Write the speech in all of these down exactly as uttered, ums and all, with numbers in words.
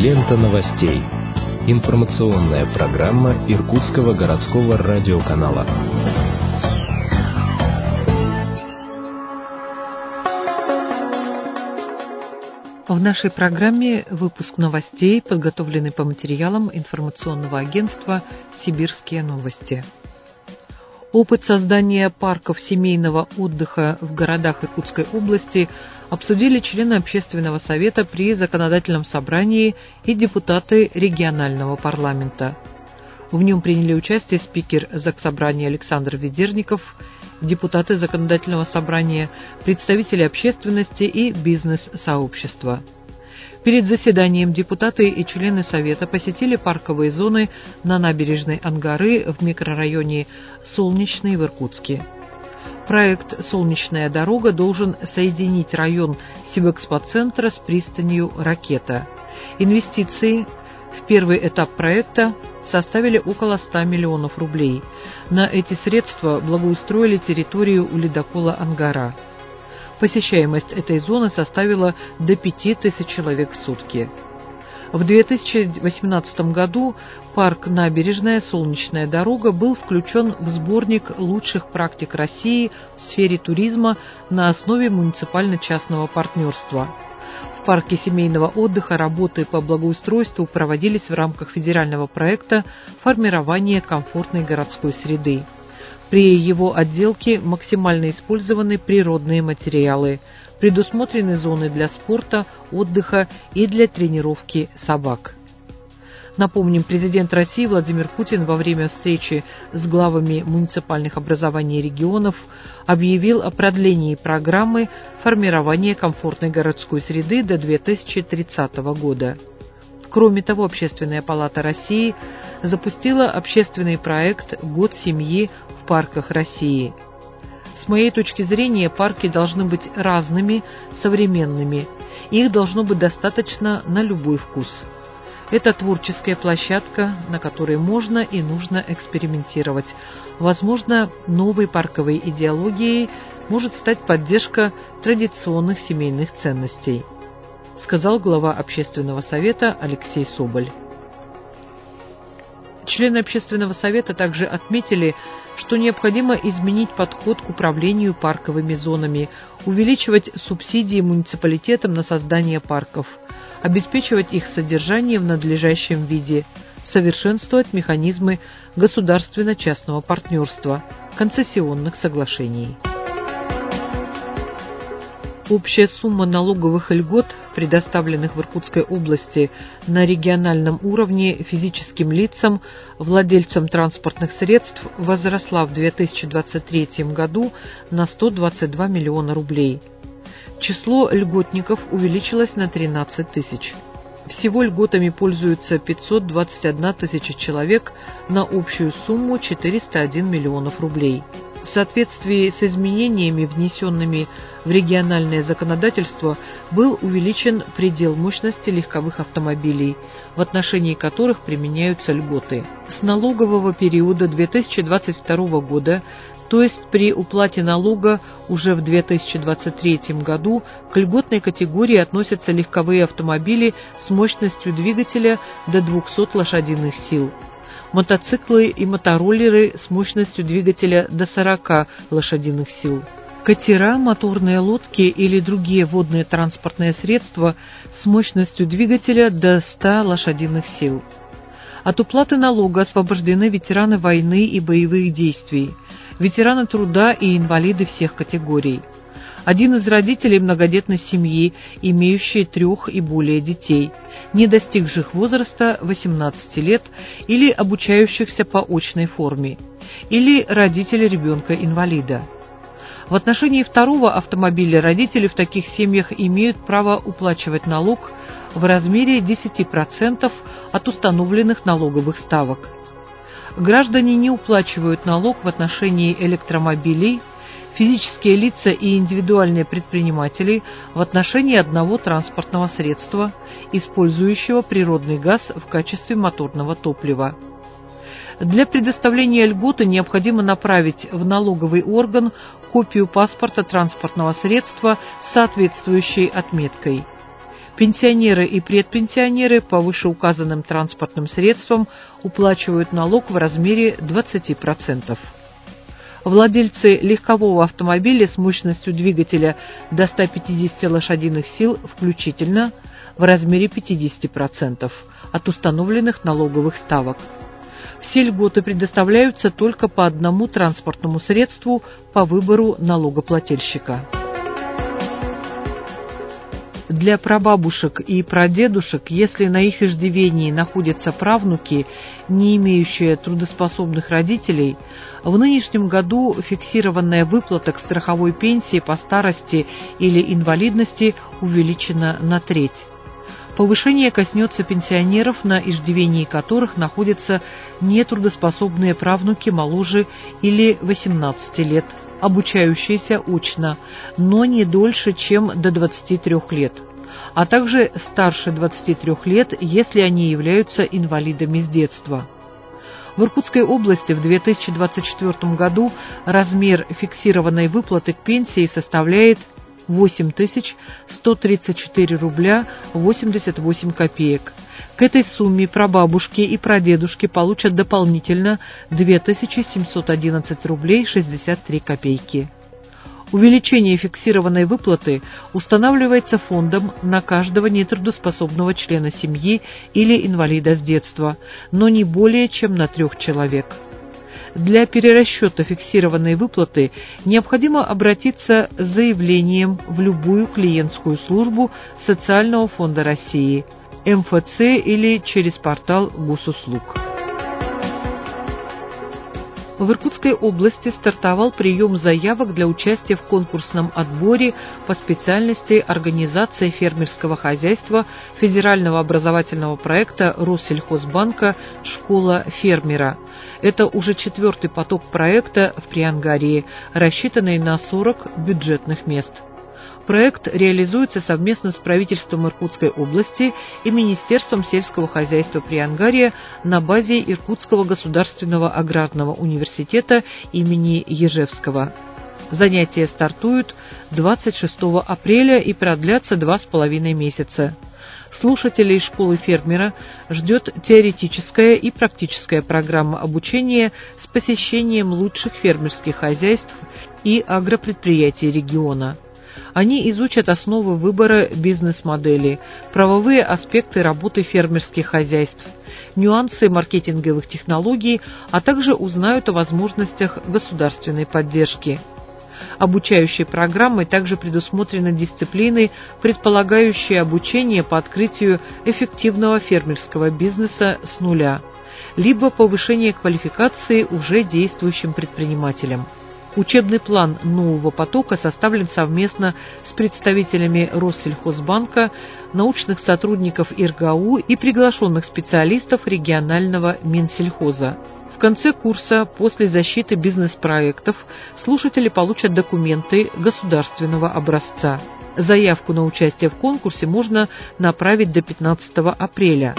Лента новостей. Информационная программа Иркутского городского радиоканала. В нашей программе выпуск новостей, подготовленный по материалам информационного агентства «Сибирские новости». Опыт создания парков семейного отдыха в городах Иркутской области обсудили члены Общественного совета при законодательном собрании и депутаты регионального парламента. В нем приняли участие спикер Заксобрания Александр Ведерников, депутаты законодательного собрания, представители общественности и бизнес-сообщества. Перед заседанием депутаты и члены Совета посетили парковые зоны на набережной Ангары в микрорайоне Солнечный в Иркутске. Проект «Солнечная дорога» должен соединить район Сибэкспоцентра с пристанью «Ракета». Инвестиции в первый этап проекта составили около ста миллионов рублей. На эти средства благоустроили территорию у ледокола «Ангара». Посещаемость этой зоны составила до пяти тысяч человек в сутки. В две тысячи восемнадцатом году парк «Набережная. Солнечная дорога» был включен в сборник лучших практик России в сфере туризма на основе муниципально-частного партнерства. В парке семейного отдыха работы по благоустройству проводились в рамках федерального проекта «Формирование комфортной городской среды». При его отделке максимально использованы природные материалы, предусмотрены зоны для спорта, отдыха и для тренировки собак. Напомним, президент России Владимир Путин во время встречи с главами муниципальных образований регионов объявил о продлении программы формирования комфортной городской среды до две тысячи тридцатого года. Кроме того, Общественная палата России запустила общественный проект «Год семьи в парках России». С моей точки зрения, парки должны быть разными, современными. Их должно быть достаточно на любой вкус. Это творческая площадка, на которой можно и нужно экспериментировать. Возможно, новой парковой идеологией может стать поддержка традиционных семейных ценностей, сказал глава Общественного совета Алексей Соболь. Члены Общественного совета также отметили, что необходимо изменить подход к управлению парковыми зонами, увеличивать субсидии муниципалитетам на создание парков, обеспечивать их содержание в надлежащем виде, совершенствовать механизмы государственно-частного партнерства, концессионных соглашений. Общая сумма налоговых льгот, предоставленных в Иркутской области на региональном уровне физическим лицам, владельцам транспортных средств, возросла в две тысячи двадцать третьем году на сто двадцать два миллиона рублей. Число льготников увеличилось на тринадцать тысяч. Всего льготами пользуются пятьсот двадцать одна тысяча человек на общую сумму четыреста один миллионов рублей. В соответствии с изменениями, внесенными в региональное законодательство, был увеличен предел мощности легковых автомобилей, в отношении которых применяются льготы. С налогового периода две тысячи двадцать второго года, то есть при уплате налога уже в две тысячи двадцать третьем году, к льготной категории относятся легковые автомобили с мощностью двигателя до двухсот лошадиных сил, мотоциклы и мотороллеры с мощностью двигателя до сорока лошадиных сил, катера, моторные лодки или другие водные транспортные средства с мощностью двигателя до ста лошадиных сил. От уплаты налога освобождены ветераны войны и боевых действий, ветераны труда и инвалиды всех категорий. Один из родителей многодетной семьи, имеющий трех и более детей, не достигших возраста восемнадцати лет или обучающихся по очной форме, или родители ребенка-инвалида. В отношении второго автомобиля родители в таких семьях имеют право уплачивать налог в размере десяти процентов от установленных налоговых ставок. Граждане не уплачивают налог в отношении электромобилей, физические лица и индивидуальные предприниматели в отношении одного транспортного средства, использующего природный газ в качестве моторного топлива. Для предоставления льготы необходимо направить в налоговый орган копию паспорта транспортного средства с соответствующей отметкой. Пенсионеры и предпенсионеры по вышеуказанным транспортным средствам уплачивают налог в размере двадцати процентов. Владельцы легкового автомобиля с мощностью двигателя до ста пятидесяти лошадиных сил включительно в размере пятидесяти процентов от установленных налоговых ставок. Все льготы предоставляются только по одному транспортному средству по выбору налогоплательщика. Для прабабушек и прадедушек, если на их иждивении находятся правнуки, не имеющие трудоспособных родителей, в нынешнем году фиксированная выплата к страховой пенсии по старости или инвалидности увеличена на треть. Повышение коснется пенсионеров, на иждивении которых находятся нетрудоспособные правнуки моложе или восемнадцати лет, обучающиеся очно, но не дольше, чем до двадцати трёх лет, а также старше двадцати трёх лет, если они являются инвалидами с детства. В Иркутской области в две тысячи двадцать четвёртом году размер фиксированной выплаты к пенсии составляет восемь тысяч сто тридцать четыре рубля восемьдесят восемь копеек. К этой сумме прабабушки и прадедушки получат дополнительно две тысячи семьсот одиннадцать рублей шестьдесят три копейки. Увеличение фиксированной выплаты устанавливается фондом на каждого нетрудоспособного члена семьи или инвалида с детства, но не более чем на трех человек. Для перерасчета фиксированной выплаты необходимо обратиться с заявлением в любую клиентскую службу Социального фонда России, эм эф цэ или через портал госуслуг. В Иркутской области стартовал прием заявок для участия в конкурсном отборе по специальности организация фермерского хозяйства федерального образовательного проекта Россельхозбанка «Школа фермера». Это уже четвертый поток проекта в Приангарии, рассчитанный на сорок бюджетных мест. Проект реализуется совместно с правительством Иркутской области и Министерством сельского хозяйства Приангария на базе Иркутского государственного аграрного университета имени Ежевского. Занятия стартуют двадцать шестого апреля и продлятся два с половиной месяца. Слушателей школы фермера ждет теоретическая и практическая программа обучения с посещением лучших фермерских хозяйств и агропредприятий региона. Они изучат основы выбора бизнес-модели, правовые аспекты работы фермерских хозяйств, нюансы маркетинговых технологий, а также узнают о возможностях государственной поддержки. Обучающей программой также предусмотрены дисциплины, предполагающие обучение по открытию эффективного фермерского бизнеса с нуля, либо повышение квалификации уже действующим предпринимателям. Учебный план нового потока составлен совместно с представителями Россельхозбанка, научных сотрудников эр гэ а у и приглашенных специалистов регионального Минсельхоза. В конце курса, после защиты бизнес-проектов, слушатели получат документы государственного образца. Заявку на участие в конкурсе можно направить до пятнадцатого апреля.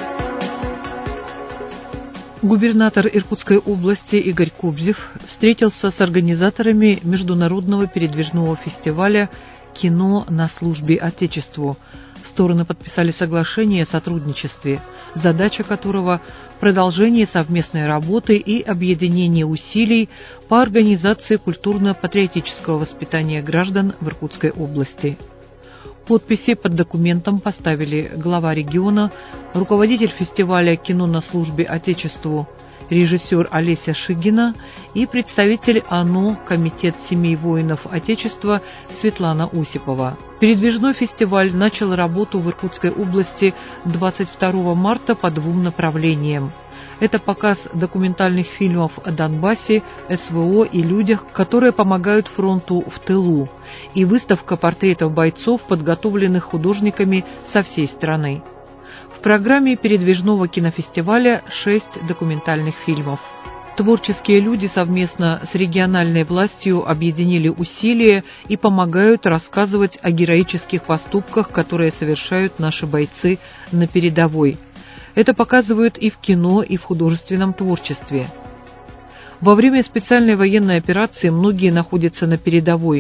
Губернатор Иркутской области Игорь Кобзев встретился с организаторами международного передвижного фестиваля «Кино на службе Отечеству». Стороны подписали соглашение о сотрудничестве, задача которого – продолжение совместной работы и объединение усилий по организации культурно-патриотического воспитания граждан в Иркутской области. Подписи под документом поставили глава региона, руководитель фестиваля «Кино на службе Отечеству», режиссер Олеся Шигина и представитель ОНО «Комитет семей воинов Отечества» Светлана Осипова. Передвижной фестиваль начал работу в Иркутской области двадцать второго марта по двум направлениям. Это показ документальных фильмов о Донбассе, эс вэ о и людях, которые помогают фронту в тылу, и выставка портретов бойцов, подготовленных художниками со всей страны. В программе передвижного кинофестиваля шесть документальных фильмов. Творческие люди совместно с региональной властью объединили усилия и помогают рассказывать о героических поступках, которые совершают наши бойцы на передовой. Это показывают и в кино, и в художественном творчестве. Во время специальной военной операции многие находятся на передовой.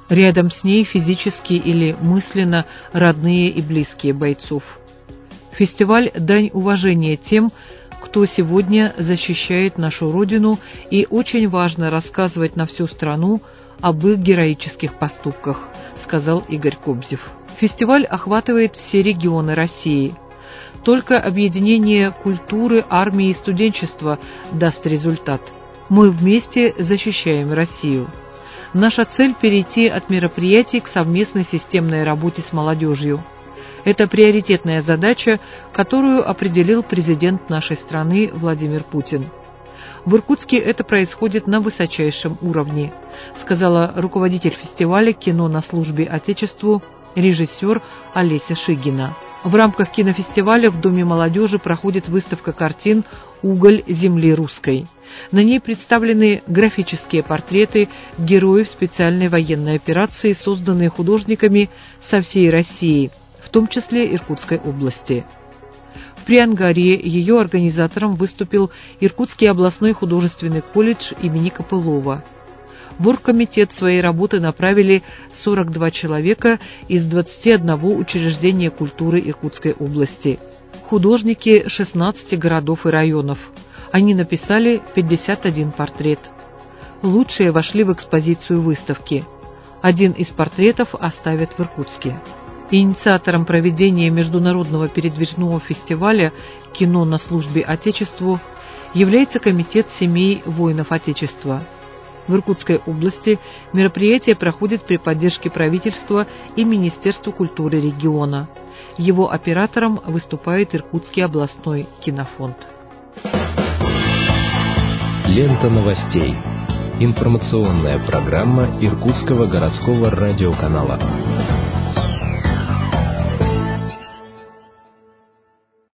Рядом с ней физически или мысленно родные и близкие бойцов. Фестиваль – дань уважения тем, кто сегодня защищает нашу Родину, и очень важно рассказывать на всю страну об их героических поступках, сказал Игорь Кобзев. Фестиваль охватывает все регионы России. Только объединение культуры, армии и студенчества даст результат. Мы вместе защищаем Россию. Наша цель – перейти от мероприятий к совместной системной работе с молодежью. Это приоритетная задача, которую определил президент нашей страны Владимир Путин. В Иркутске это происходит на высочайшем уровне, сказала руководитель фестиваля «Кино на службе Отечеству» режиссер Олеся Шигина. В рамках кинофестиваля в Доме молодежи проходит выставка картин «Уголь земли русской». На ней представлены графические портреты героев специальной военной операции, созданные художниками со всей России, в том числе Иркутской области. В Приангарье ее организатором выступил Иркутский областной художественный колледж имени Копылова. В оргкомитет своей работы направили сорок два человека из двадцати одного учреждения культуры Иркутской области. Художники шестнадцати городов и районов. Они написали пятьдесят один портрет. Лучшие вошли в экспозицию выставки. Один из портретов оставят в Иркутске. Инициатором проведения международного передвижного фестиваля «Кино на службе Отечеству» является Комитет семей воинов Отечества. В Иркутской области мероприятие проходит при поддержке правительства и Министерства культуры региона. Его оператором выступает Иркутский областной кинофонд. Лента новостей. Информационная программа Иркутского городского радиоканала.